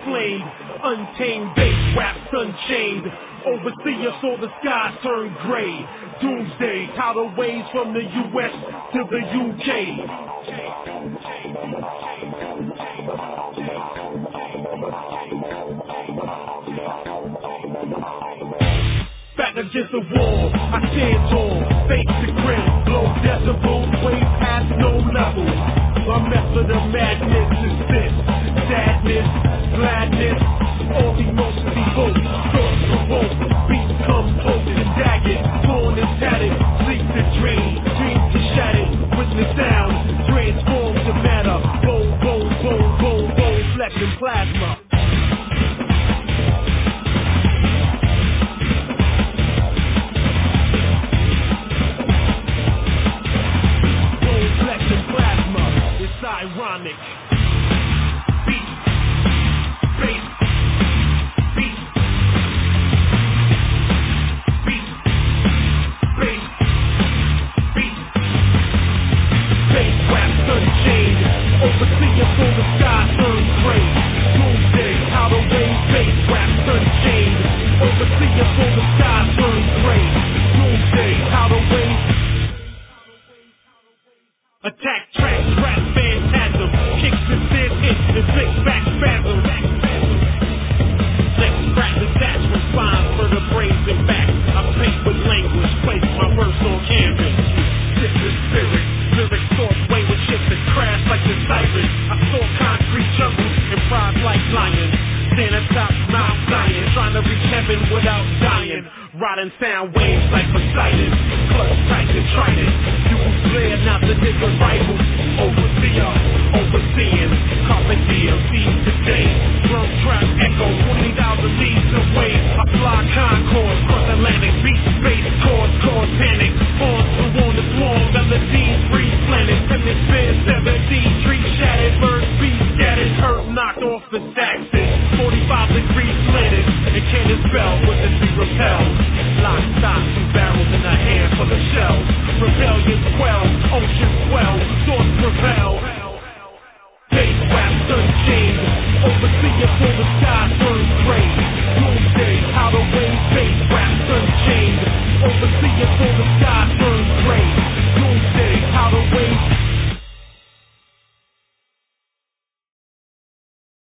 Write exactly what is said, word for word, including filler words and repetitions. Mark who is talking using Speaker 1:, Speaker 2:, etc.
Speaker 1: flamed. Untamed bass raps unchained. Overseer saw the sky turn gray. Doomsday, tidal waves from the U S to the U K. Back against the wall, I stand tall, face the grim, blow decibels, way past no level. My method of madness is this: sadness, gladness, all emotions evoke, thoughts provoke, beats come close and dagged, torn and tattered, sleep to dream, dreams to shatter, witness sound, transform to matter, bone, bone, bone, bone, bone, flesh and plasma. Ironic. Beat, bass, beat, beat, bass, beat, bass raps unchained. Overseer for the sky turns gray. Doomsday, outer waves, bass raps unchained. Overseer for the sky turns gray. Doomsday, outer waves. Attack track, rap phantasm, kicks and sin hit, inflict back spasm. Flex, crack, detachment, spines for the brains and back. I paint with language, place my verse on canvas. Sit with spirit, lyrics source, way with shit that crash like the siren. I saw concrete jungle and pride like lions. Stand atop Mount Zion, trying to reach heaven without dying. Riding sound waves like Poseidon, clutch tight and trident. You will flare, not the nigga rival. Overseer, overseeing, carpet D M C today.